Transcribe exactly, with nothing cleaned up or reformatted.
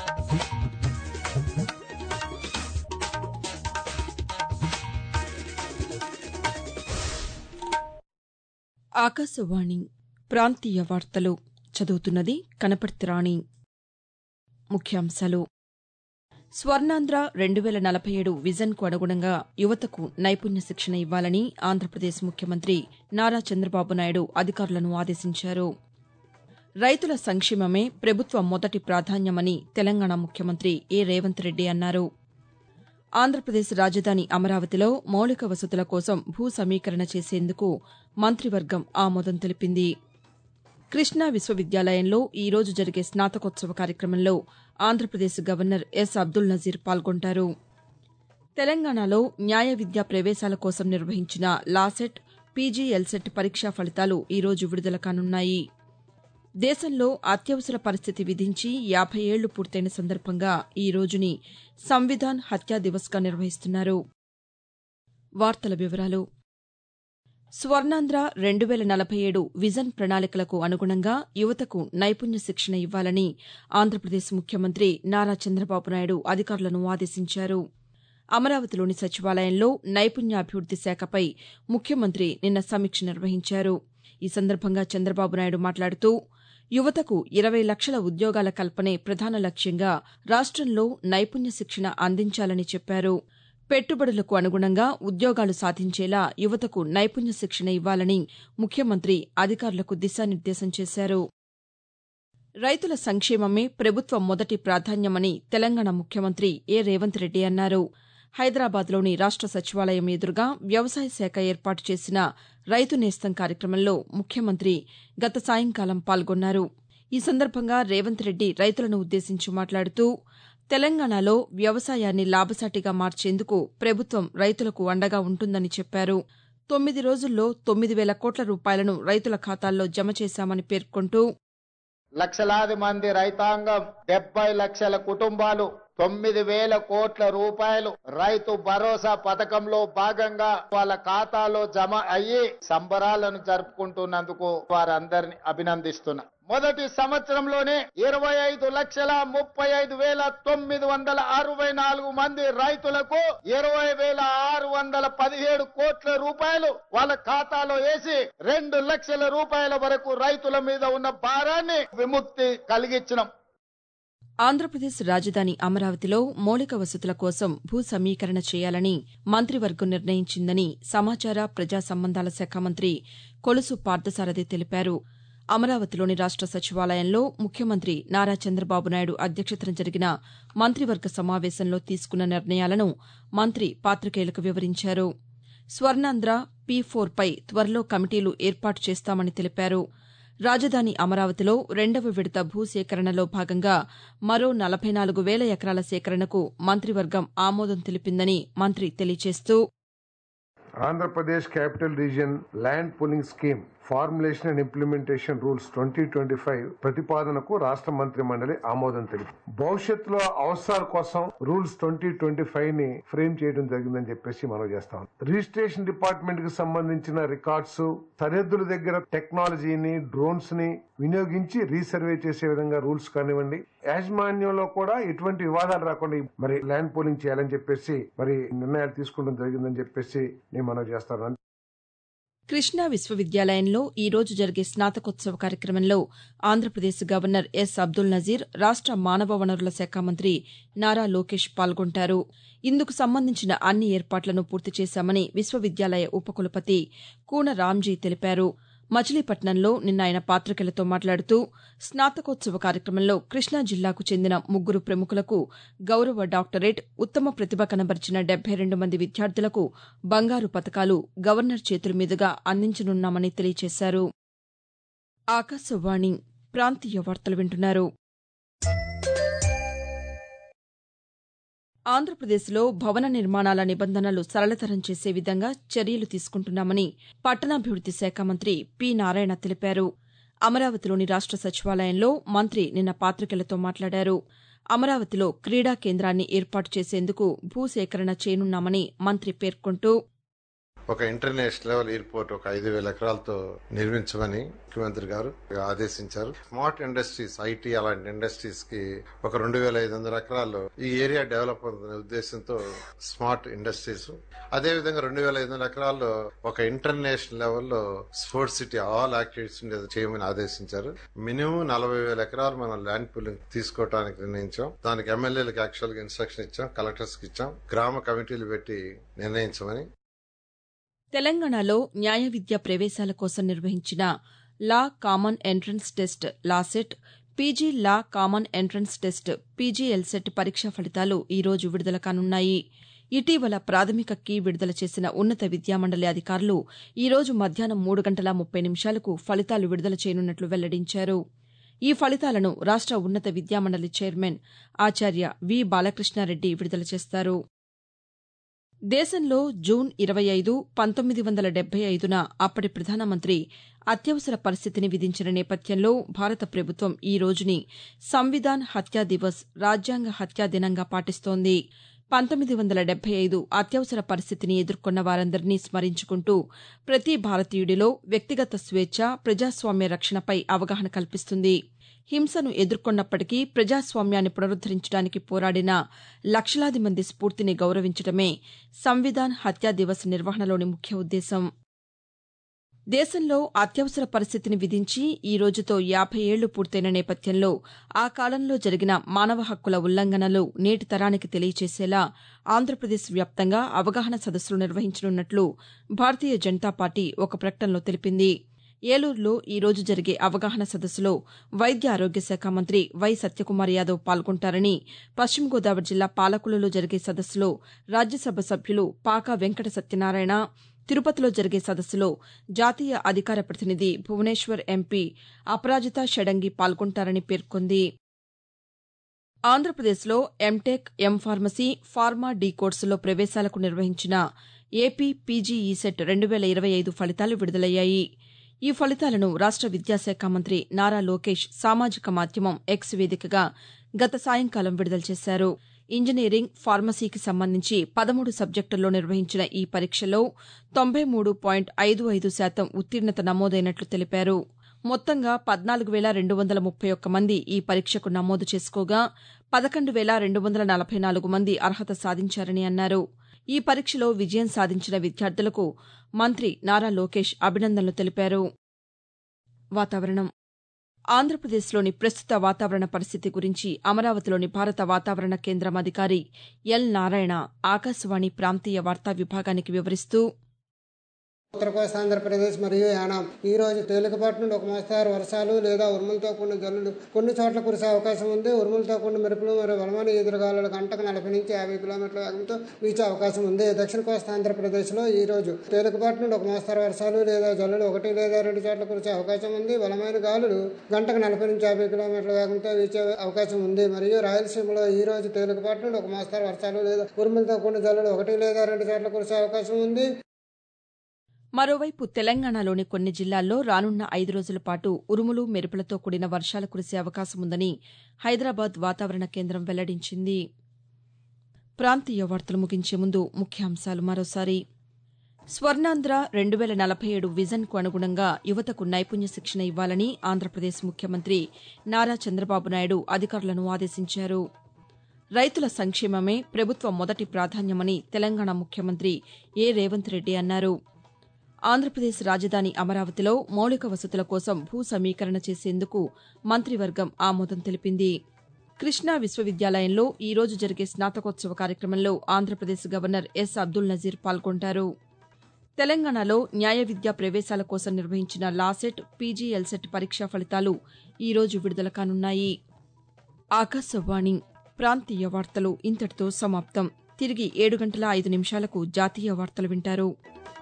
ఆకాశవాణి ప్రాంతీయ వార్తలు చదువుతున్నది కనపర్తి రాణి. ముఖ్యాంశాలు: స్వర్ణాంధ్ర రెండు వేల నలభై ఏడు విజన్కు అనుగుణంగా యువతకు నైపుణ్య శిక్షణ ఇవ్వాలని ఆంధ్రప్రదేశ్ ముఖ్యమంత్రి నారా చంద్రబాబు నాయుడు అధికారులను ఆదేశించారు. రైతుల సంక్షేమమే ప్రభుత్వ మొదటి ప్రాధాన్యమని తెలంగాణ ముఖ్యమంత్రి ఏ రేవంత్ రెడ్డి అన్నారు. ఆంధ్రప్రదేశ్ రాజధాని అమరావతిలో మౌలిక వసతుల కోసం భూ సమీకరణ చేసేందుకు మంత్రివర్గం ఆమోదం తెలిపింది. కృష్ణా విశ్వవిద్యాలయంలో ఈ రోజు జరిగే స్నాతకోత్సవ కార్యక్రమంలో ఆంధ్రప్రదేశ్ గవర్నర్ ఎస్ అబ్దుల్ నజీర్ పాల్గొంటారు. తెలంగాణలో న్యాయ విద్యా ప్రవేశాల కోసం నిర్వహించిన లాసెట్, పీజీ ఎల్సెట్ పరీక్షా ఫలితాలు ఈ రోజు విడుదల కానున్నాయి. దేశంలో అత్యవసర పరిస్థితి విధించి యాభై ఏళ్లు పూర్తయిన సందర్భంగా ఈ రోజుని సంవిధాన్ హత్యా దివస్గా నిర్వహిస్తున్నారు. వార్తల వివరాలు: స్వర్ణాంధ్ర రెండు వేల నలభై ఏడు విజన్ ప్రణాళికలకు అనుగుణంగా యువతకు నైపుణ్య శిక్షణ ఇవ్వాలని ఆంధ్రప్రదేశ్ ముఖ్యమంత్రి నారా చంద్రబాబు నాయుడు అధికారులను ఆదేశించారు. అమరావతిలోని సచివాలయంలో నైపుణ్యాభివృద్ది శాఖపై ముఖ్యమంత్రి నిన్న సమీక్ష నిర్వహించారు. ఈ సందర్భంగా చంద్రబాబు నాయుడు మాట్లాడుతూ, యువతకు ఇరవై లక్షల ఉద్యోగాల కల్పనే ప్రధాన లక్ష్యంగా రాష్టంలో నైపుణ్య శిక్షణ అందించాలని చెప్పారు. పెట్టుబడులకు అనుగుణంగా ఉద్యోగాలు సాధించేలా యువతకు నైపుణ్య శిక్షణ ఇవ్వాలని ముఖ్యమంత్రి అధికారులకు దిశానిర్దేశం చేశారు. రైతుల సంక్షేమమే ప్రభుత్వ మొదటి ప్రాధాన్యమని తెలంగాణ ముఖ్యమంత్రి ఏ రేవంత్ రెడ్డి అన్నారు. హైదరాబాద్లోని రాష్ట సచివాలయం ఎదురుగా వ్యవసాయ శాఖ ఏర్పాటు చేసిన రైతు నేస్తం కార్యక్రమంలో ముఖ్యమంత్రి గత సాయంకాలం పాల్గొన్నారు. ఈ సందర్భంగా రేవంత్ రెడ్డి రైతులను ఉద్దేశించి మాట్లాడుతూ, తెలంగాణలో వ్యవసాయాన్ని లాభసాటిగా మార్చేందుకు ప్రభుత్వం రైతులకు అండగా ఉంటుందని చెప్పారు. తొమ్మిది రోజుల్లో తొమ్మిది వేల కోట్ల రూపాయలను రైతుల ఖాతాల్లో జమ చేశామని పేర్కొంటూ, లక్షలాది మంది రైతాంగం, డెబ్బై లక్షల కుటుంబాలు తొమ్మిది వేల కోట్ల రూపాయలు రైతు భరోసా పథకంలో భాగంగా వాళ్ళ ఖాతాలో జమ అయ్యి సంబరాలను జరుపుకుంటున్నందుకు వారందరిని అభినందిస్తున్నా. మొదటి సంవత్సరంలోనే ఇరవై ఐదు లక్షల ముప్పై ఐదు వేల తొమ్మిది వందల అరవై నాలుగు మంది రైతులకు ఇరవై వేల ఆరు వందల పదిహేడు కోట్ల రూపాయలు వాళ్ళ ఖాతాలో వేసి రెండు లక్షల రూపాయల వరకు రైతుల మీద ఉన్న భారాన్ని విముక్తి కలిగించినాం. ఆంధ్రప్రదేశ్ రాజధాని అమరావతిలో మౌలిక వసతుల కోసం భూ సమీకరణ చేయాలని మంత్రివర్గం నిర్ణయించిందని సమాచార ప్రజా సంబంధాల శాఖ మంత్రి కొలుసు పార్థసారథి తెలిపారు. అమరావతిలోని రాష్ట సచివాలయంలో ముఖ్యమంత్రి నారా చంద్రబాబు నాయుడు అధ్యక్షతన జరిగిన మంత్రివర్గ సమావేశంలో తీసుకున్న నిర్ణయాలను మంత్రి పాతికేయులకు వివరించారు. స్వర్ణాంధ్ర పీ ఫోర్ పై త్వరలో కమిటీలు ఏర్పాటు చేస్తామని తెలిపారు. రాజధాని అమరావతిలో రెండవ విడత భూసేకరణలో భాగంగా మరో నలభై నాలుగు వేల ఎకరాల సేకరణకు మంత్రివర్గం ఆమోదం తెలిపిందని మంత్రి తెలియజేస్తూ, Andhra Pradesh capital region land pooling scheme formulation and implementation rules twenty twenty five ప్రతిపాదనకు రాష్ట్ర మంత్రి మండలి ఆమోదం తెలిపింది. భవిష్యత్తులో అవసరాల కోసం రూల్స్ ట్వంటీ ట్వంటీ ఫైవ్ ని ఫ్రేమ్ చేయడం జరిగిందని చెప్పేసి మనం చేస్తాం. రిజిస్ట్రేషన్ డిపార్ట్మెంట్ కి సంబంధించిన రికార్డ్స్, సరిహద్దుల దగ్గర టెక్నాలజీని, డ్రోన్స్ ని వినియోగించి రీసర్వే చేసే విధంగా రూల్స్ కానివ్వండి, యాజమాన్యంలో కూడా ఎటువంటి వివాదాలు రాకుండా మరి ల్యాండ్ పూలింగ్ చేయాలని చెప్పేసి మరి నిర్ణయాలు తీసుకోవడం జరిగిందని చెప్పేసి నేను మనం చేస్తాను. కృష్ణా విశ్వవిద్యాలయంలో ఈ రోజు జరిగే స్నాతకోత్సవ కార్యక్రమంలో ఆంధ్రప్రదేశ్ గవర్నర్ ఎస్ అబ్దుల్ నజీర్, రాష్ట మానవ వనరుల శాఖ మంత్రి నారా లోకేష్ పాల్గొంటారు. ఇందుకు సంబంధించిన అన్ని ఏర్పాట్లను పూర్తి చేశామని విశ్వవిద్యాలయ ఉపకులపతి కూన రామ్జీ తెలిపారు. మచిలీపట్నంలో నిన్న ఆయన పాతికేయులతో మాట్లాడుతూ, స్నాతకోత్సవ కార్యక్రమంలో కృష్ణా జిల్లాకు చెందిన ముగ్గురు ప్రముఖులకు గౌరవ డాక్టరేట్, ఉత్తమ ప్రతిభ కనబర్చిన డెబ్బై రెండు మంది విద్యార్థులకు బంగారు పతకాలు గవర్నర్ చేతుల మీదుగా అందించనున్నామని తెలియజేశారు. ఆకాశవాణి ప్రాంతీయ వార్తలు వింటున్నారు. ఆంధ్రప్రదేశ్లో భవన నిర్మాణాల నిబంధనలు సరళతరం చేసే విధంగా చర్యలు తీసుకుంటున్నామని పట్టణాభివృద్ది శాఖ మంత్రి పి నారాయణ తెలిపారు. అమరావతిలోని రాష్ట సచివాలయంలో మంత్రి నిన్న పాతికేయులతో మాట్లాడారు. అమరావతిలో క్రీడా కేంద్రాన్ని ఏర్పాటు చేసేందుకు భూసేకరణ చేయనున్నామని మంత్రి పేర్కొంటూ, ఒక ఇంటర్నేషనల్ లెవెల్ ఎయిర్పోర్ట్ ఒక ఐదు వేల ఎకరాలతో నిర్మించమని ముఖ్యమంత్రి గారు ఆదేశించారు. స్మార్ట్ ఇండస్ట్రీస్, ఐటీ అలాంటి ఇండస్ట్రీస్ కి ఒక రెండు వేల ఐదు వందల ఎకరాల్లో ఈ ఏరియా డెవలప్ అనే ఉద్దేశంతో స్మార్ట్ ఇండస్ట్రీస్, అదే విధంగా రెండు వేల ఐదు వందల ఎకరాల్లో ఒక ఇంటర్నేషనల్ లెవెల్లో స్పోర్ట్స్ సిటీ ఆల్ యాక్టివిటీస్ చేయమని ఆదేశించారు. మినిమం నలభై వేల ఎకరాలు మనం ల్యాండ్ పూలింగ్ తీసుకోవడానికి నిర్ణయించాం. దానికి ఎమ్మెల్యేలకు యాక్చువల్ గా ఇన్స్ట్రక్షన్ ఇచ్చాం, కలెక్టర్స్ కి ఇచ్చాం, గ్రామ కమిటీలు పెట్టి నిర్ణయించమని. తెలంగాణలో న్యాయ విద్యా ప్రవేశాల కోసం నిర్వహించిన law common entrance test LAWCET, PG law common entrance test PGLCET పరీక్షా ఫలితాలు ఈ రోజు విడుదల కానున్నాయి. ఇటీవల ప్రాథమిక కీ విడుదల చేసిన ఉన్నత విద్యామండలి అధికారులు ఈ రోజు మధ్యాహ్నం మూడు గంటల ముప్పై నిమిషాలకు ఫలితాలు విడుదల చేయనున్నట్లు వెల్లడించారు. ఈ ఫలితాలను రాష్ట ఉన్నత విద్యామండలి చైర్మన్ ఆచార్య వి బాలకృష్ణారెడ్డి విడుదల చేస్తారు. దేశంలో జూన్ ఇరవై ఐదు పంతొమ్మిది వందల డెబ్బై ఐదున అప్పటి ప్రధానమంత్రి అత్యవసర పరిస్థితిని విధించిన నేపథ్యంలో భారత ప్రభుత్వం ఈ రోజుని సంవిధాన్ హత్యా దివస్, రాజ్యాంగ హత్యా దినంగా పాటిస్తోంది. పంతొమ్మిది వందల డెబ్బై ఐదు అత్యవసర పరిస్థితిని ఎదుర్కొన్న వారందరినీ స్మరించుకుంటూ ప్రతి భారతీయుడిలో వ్యక్తిగత స్వేచ్ఛ, ప్రజాస్వామ్య రక్షణపై అవగాహన కల్పిస్తుంది. హింసను ఎదుర్కొన్నప్పటికీ ప్రజాస్వామ్యాన్ని పునరుద్దరించడానికి పోరాడిన లక్షలాది మంది స్ఫూర్తిని గౌరవించడమే సంవిధాన్ హత్యా దివస్ నిర్వహణలోని ముఖ్య ఉద్దేశం. దేశంలో అత్యవసర పరిస్థితిని విధించి ఈ రోజుతో యాభై ఏళ్లు పూర్తయిన నేపథ్యంలో ఆ కాలంలో జరిగిన మానవ హక్కుల ఉల్లంఘనలు నేటి తరానికి తెలియచేసేలా ఆంధ్రప్రదేశ్ వ్యాప్తంగా అవగాహన సదస్సులు నిర్వహించనున్నట్లు భారతీయ జనతా పార్టీ ఒక ప్రకటనలో తెలిపింది. ఏలూరులో ఈ రోజు జరిగే అవగాహన సదస్సులో వైద్య ఆరోగ్య శాఖ మంత్రి వై సత్యకుమార్ యాదవ్ పాల్గొంటారని, పశ్చిమ గోదావరి జిల్లా పాలకులలో జరిగే సదస్సులో రాజ్యసభ సభ్యులు పాకా వెంకట సత్యనారాయణ, తిరుపతిలో జరిగే సదస్సులో జాతీయ అధికార ప్రతినిధి భువనేశ్వర్ ఎంపీ అపరాజిత షడంగి పాల్గొంటారని పేర్కొంది. ఆంధ్రప్రదేశ్లో M Tech, M pharmacy, pharma D కోర్సుల్లో ప్రవేశాలకు నిర్వహించిన ఏపీ పీజీఈసెట్ రెండు వేల ఇరవై ఐదు ఫలితాలు విడుదలయ్యాయి. ఈ ఫలితాలను రాష్ట విద్యాశాఖ మంత్రి నారా లోకేష్ సామాజిక మాధ్యమం ఎక్స్ వేదికగా గత సాయంకాలం విడుదల చేశారు. ఇంజనీరింగ్, ఫార్మసీకి సంబంధించి పదమూడు సబ్జెక్టుల్లో నిర్వహించిన ఈ పరీక్షలో తొంభై మూడు పాయింట్ ఐదు ఐదు శాతం ఉత్తీర్ణత నమోదైనట్లు తెలిపారు. మొత్తంగా పద్నాలుగు వేల రెండు వందల ముప్పై ఒక్క మంది ఈ పరీక్షకు నమోదు చేసుకోగా పదకొండు వేల రెండు వందల నలభై నాలుగు మంది అర్హత సాధించారని అన్నారు. ఈ పరీక్షలో విజయం సాధించిన విద్యార్థులకు మంత్రి నారా లోకేష్ అభినందనలు తెలిపారు. వాతావరణం. ఆంధ్రప్రదేశ్లోని ప్రస్తుత వాతావరణ పరిస్థితి గురించి అమరావతిలోని భారత వాతావరణ కేంద్రం అధికారి ఎల్ నారాయణ ఆకాశవాణి ప్రాంతీయ వార్తా విభాగానికి వివరిస్తూ, ఉత్తర కోస్తా ఆంధ్రప్రదేశ్ మరియు యానాం ఈ రోజు తేలికపాటి నుండి ఒక మోస్తారు వర్షాలు లేదా ఉరుములతో కూడిన జల్లులు కొన్ని చోట్ల కురిసే అవకాశం ఉంది. ఉరుములతో కూడిన మెరుపులు మరియు బలమైన ఎదురుగాలులు గంటకు నలభై నుంచి యాభై కిలోమీటర్ల వేగంతో వీచే అవకాశం ఉంది. దక్షిణ కోస్తా ఆంధ్రప్రదేశ్లో ఈ రోజు తేలికపాటి నుండి ఒక మోస్తారు వర్షాలు లేదా జల్లులు ఒకటి లేదా రెండు చోట్ల కురిసే అవకాశం ఉంది. బలమైన గాలులు గంటకు నలభై నుంచి యాభై కిలోమీటర్ల వేగంతో వీచే అవకాశం ఉంది. మరియు రాయలసీమలో ఈ రోజు తేలికపాటి నుండి ఒక మోస్తారు వర్షాలు లేదా ఉరుములతో కూడిన జల్లులు ఒకటి లేదా రెండు చోట్ల కురిసే అవకాశం ఉంది. మరోవైపు తెలంగాణలోని కొన్ని జిల్లాల్లో రానున్న ఐదు రోజుల పాటు ఉరుములు, మెరుపులతో కూడిన వర్షాలు కురిసే అవకాశముందని హైదరాబాద్ వాతావరణ కేంద్రం వెల్లడించింది. ప్రాంతీయ వార్తలు ముగించే ముందు ముఖ్యాంశాలు మరోసారి. స్వర్ణాంధ్ర రెండు వేల నలభై ఏడు విజన్కు అనుగుణంగా యువతకు నైపుణ్య శిక్షణ ఇవ్వాలని ఆంధ్రప్రదేశ్ ముఖ్యమంత్రి నారా చంద్రబాబు నాయుడు అధికారులను ఆదేశించారు. రైతుల సంక్షేమమే ప్రభుత్వ మొదటి ప్రాధాన్యమని తెలంగాణ ముఖ్యమంత్రి ఏ రేవంత్ రెడ్డి అన్నారు. ఆంధ్రప్రదేశ్ రాజధాని అమరావతిలో మౌలిక వసతుల కోసం భూ సమీకరణ చేసేందుకు మంత్రివర్గం ఆమోదం తెలిపింది. కృష్ణా విశ్వవిద్యాలయంలో ఈ రోజు జరిగే స్నాతకోత్సవ కార్యక్రమంలో ఆంధ్రప్రదేశ్ గవర్నర్ ఎస్ అబ్దుల్ నజీర్ పాల్గొంటారు. తెలంగాణలో న్యాయ విద్యా ప్రవేశాల కోసం నిర్వహించిన లాసెట్, పీజీఎల్సెట్ పరీక్షా ఫలితాలు ఈ రోజు విడుదల కానున్నాయి. ఆకాశవాణి ప్రాంతీయ వార్తలు ఇంతటితో సమాప్తం. తిరిగి ఏడు గంటల ఐదు నిమిషాలకు జాతీయ వార్తలు వింటారు.